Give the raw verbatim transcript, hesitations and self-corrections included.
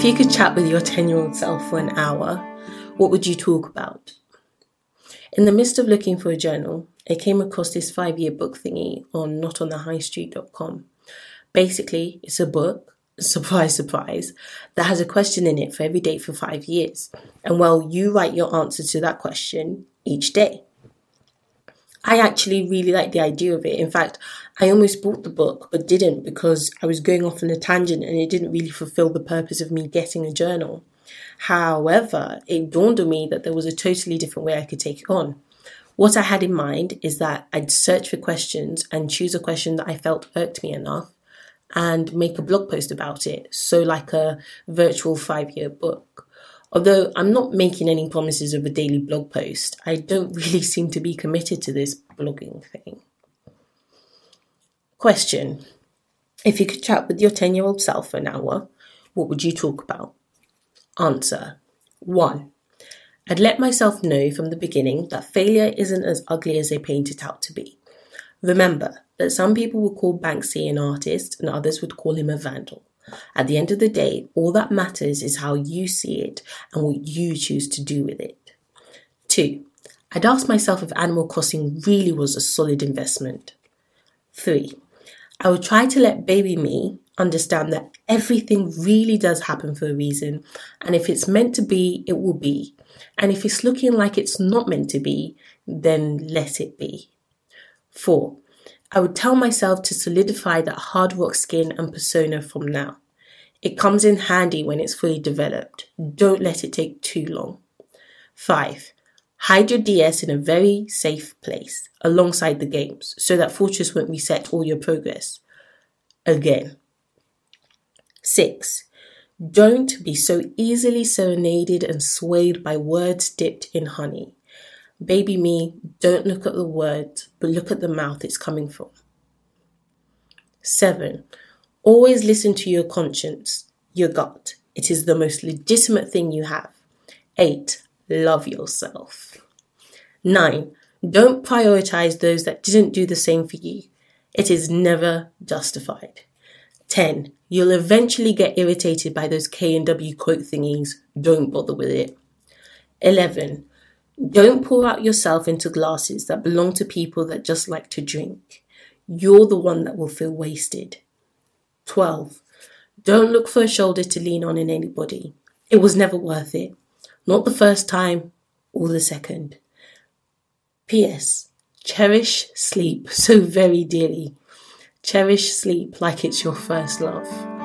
If you could chat with your ten-year-old self for an hour, what would you talk about? In the midst of looking for a journal, I came across this five-year book thingy on not on the high street dot com. Basically, it's a book, surprise, surprise, that has a question in it for every day for five years. And well, you write your answer to that question each day. I actually really like the idea of it. In fact, I almost bought the book, but didn't because I was going off on a tangent and it didn't really fulfill the purpose of me getting a journal. However, it dawned on me that there was a totally different way I could take it on. What I had in mind is that I'd search for questions and choose a question that I felt irked me enough and make a blog post about it. So like a virtual five-year book. Although I'm not making any promises of a daily blog post, I don't really seem to be committed to this blogging thing. Question. If you could chat with your ten-year-old self for an hour, what would you talk about? Answer. One. I'd let myself know from the beginning that failure isn't as ugly as they paint it out to be. Remember that some people would call Banksy an artist and others would call him a vandal. At the end of the day, all that matters is how you see it and what you choose to do with it. Two, I'd ask myself if Animal Crossing really was a solid investment. Three, I would try to let baby me understand that everything really does happen for a reason, and if it's meant to be, it will be. And if it's looking like it's not meant to be, then let it be. Four, I would tell myself to solidify that hard rock skin and persona from now. It comes in handy when it's fully developed. Don't let it take too long. Five, hide your D S in a very safe place alongside the games so that Fortress won't reset all your progress again. Six, don't be so easily serenaded and swayed by words dipped in honey. Baby me, don't look at the words, but look at the mouth it's coming from. Seven, always listen to your conscience, your gut. It is the most legitimate thing you have. Eight, love yourself. Nine, don't prioritize those that didn't do the same for you. It is never justified. Ten, you'll eventually get irritated by those K and W quote thingies. Don't bother with it. Eleven, don't pour out yourself into glasses that belong to people that just like to drink. You're the one that will feel wasted. twelve. Don't look for a shoulder to lean on in anybody. It was never worth it. Not the first time or the second. P S. Cherish sleep so very dearly. Cherish sleep like it's your first love.